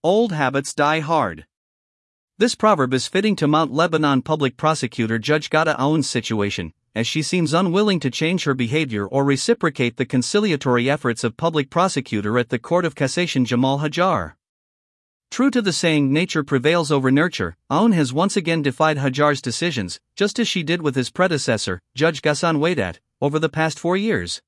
Old habits die hard. This proverb is fitting to Mount Lebanon Public Prosecutor Judge Ghada Aoun's situation, as she seems unwilling to change her behavior or reciprocate the conciliatory efforts of Public Prosecutor at the Court of Cassation Jamal Hajjar. True to the saying nature prevails over nurture, Aoun has once again defied Hajjar's decisions, just as she did with his predecessor, Judge Ghassan Waidat, over the past 4 years.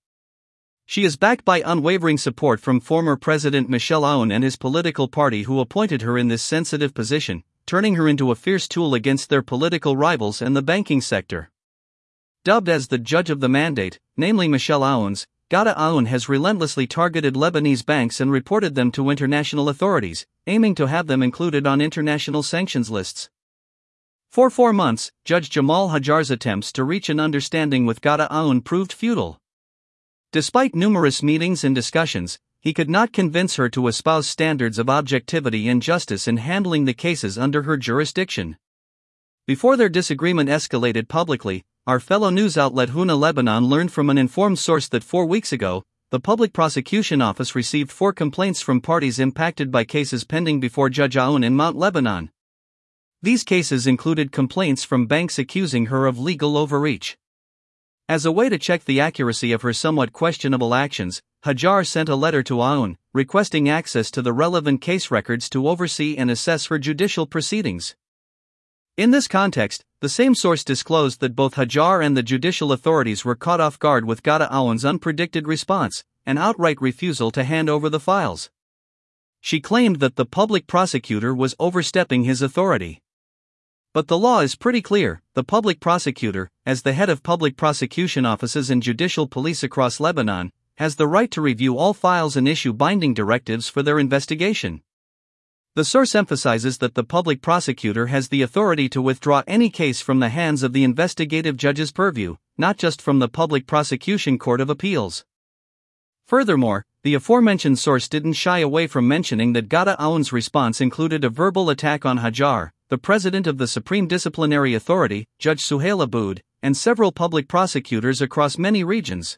She is backed by unwavering support from former President Michel Aoun and his political party, who appointed her in this sensitive position, turning her into a fierce tool against their political rivals and the banking sector. Dubbed as the judge of the mandate, namely Michel Aoun's, Ghada Aoun has relentlessly targeted Lebanese banks and reported them to international authorities, aiming to have them included on international sanctions lists. For 4 months, Judge Jamal Hajjar's attempts to reach an understanding with Ghada Aoun proved futile. Despite numerous meetings and discussions, he could not convince her to espouse standards of objectivity and justice in handling the cases under her jurisdiction. Before their disagreement escalated publicly, our fellow news outlet Huna Lebanon learned from an informed source that 4 weeks ago, the Public Prosecution Office received 4 complaints from parties impacted by cases pending before Judge Aoun in Mount Lebanon. These cases included complaints from banks accusing her of legal overreach. As a way to check the accuracy of her somewhat questionable actions, Hajjar sent a letter to Aoun, requesting access to the relevant case records to oversee and assess her judicial proceedings. In this context, the same source disclosed that both Hajjar and the judicial authorities were caught off guard with Ghada Aoun's unpredicted response, an outright refusal to hand over the files. She claimed that the public prosecutor was overstepping his authority. But the law is pretty clear: the public prosecutor, as the head of public prosecution offices and judicial police across Lebanon, has the right to review all files and issue binding directives for their investigation. The source emphasizes that the public prosecutor has the authority to withdraw any case from the hands of the investigative judge's purview, not just from the Public Prosecution Court of Appeals. Furthermore, the aforementioned source didn't shy away from mentioning that Ghada Aoun's response included a verbal attack on Hajjar, the president of the Supreme Disciplinary Authority, Judge Suhail Aboud, and several public prosecutors across many regions.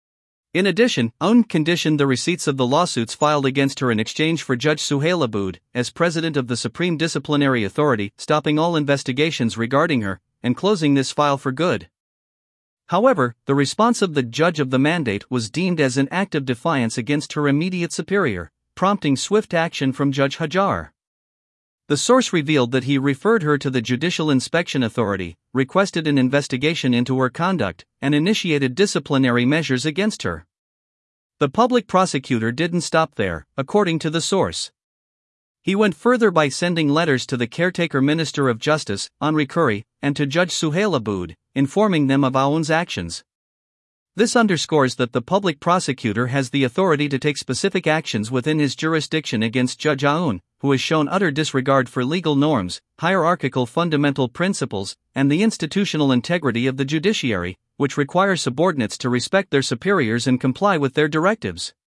In addition, Aoun conditioned the receipts of the lawsuits filed against her in exchange for Judge Suhail Aboud, as president of the Supreme Disciplinary Authority, stopping all investigations regarding her, and closing this file for good. However, the response of the judge of the mandate was deemed as an act of defiance against her immediate superior, prompting swift action from Judge Hajjar. The source revealed that he referred her to the Judicial Inspection Authority, requested an investigation into her conduct, and initiated disciplinary measures against her. The public prosecutor didn't stop there, according to the source. He went further by sending letters to the caretaker Minister of Justice, Henri Khoury, and to Judge Suhail Aboud, informing them of Aoun's actions. This underscores that the public prosecutor has the authority to take specific actions within his jurisdiction against Judge Aoun, who has shown utter disregard for legal norms, hierarchical fundamental principles, and the institutional integrity of the judiciary, which require subordinates to respect their superiors and comply with their directives.